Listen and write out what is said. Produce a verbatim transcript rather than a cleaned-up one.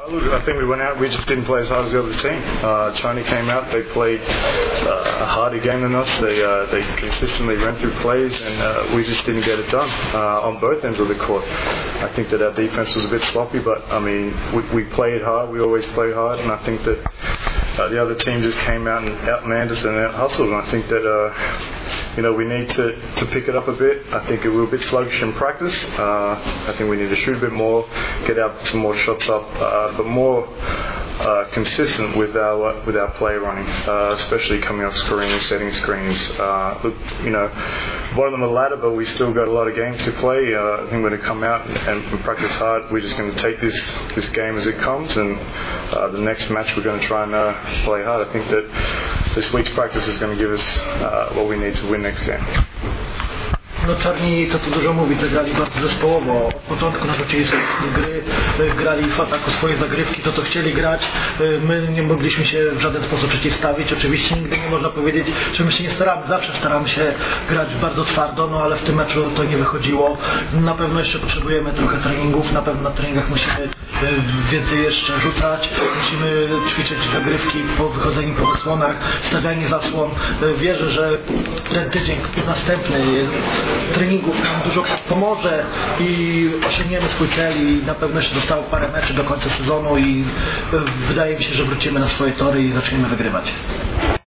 Look, I think we went out, we just didn't play as hard as the other team. Uh, China came out, they played uh, a harder game than us. They uh, they consistently ran through plays, and uh, we just didn't get it done uh, on both ends of the court. I think that our defense was a bit sloppy, but I mean, we, we played hard. We always play hard, and I think that uh, the other team just came out and outmanned us and out hustled. And I think that uh, you know we need to, to pick it up a bit. I think we were a bit sluggish in practice. Uh, I think we need to shoot a bit more, get out some more shots up, uh, but more uh, consistent with our uh, with our play running, uh, especially coming off screens, setting screens. Uh, look, you know, bottom of the ladder, but we still got a lot of games to play. Uh, I think we're going to come out and, and practice hard. We're just going to take this this game as it comes, and uh, the next match we're going to try and uh, play hard. I think that this week's practice is going to give us uh, what we need to win next game. No czarni, co tu dużo mówić, zagrali bardzo zespołowo. Od początku narzucili sobie gry, grali w ataku swoje zagrywki, to co chcieli grać. My nie mogliśmy się w żaden sposób przeciwstawić. Oczywiście nigdy nie można powiedzieć, że my się nie staramy. Zawsze staramy się grać bardzo twardo, no ale w tym meczu to nie wychodziło. Na pewno jeszcze potrzebujemy trochę treningów, na pewno na treningach musimy więcej jeszcze rzucać, musimy ćwiczyć zagrywki po wychodzeniu po zasłonach, stawianie zasłon. Wierzę, że ten tydzień następny treningów nam dużo pomoże i osiągniemy swój cel i na pewno jeszcze zostało parę meczy do końca sezonu i wydaje mi się, że wrócimy na swoje tory i zaczniemy wygrywać.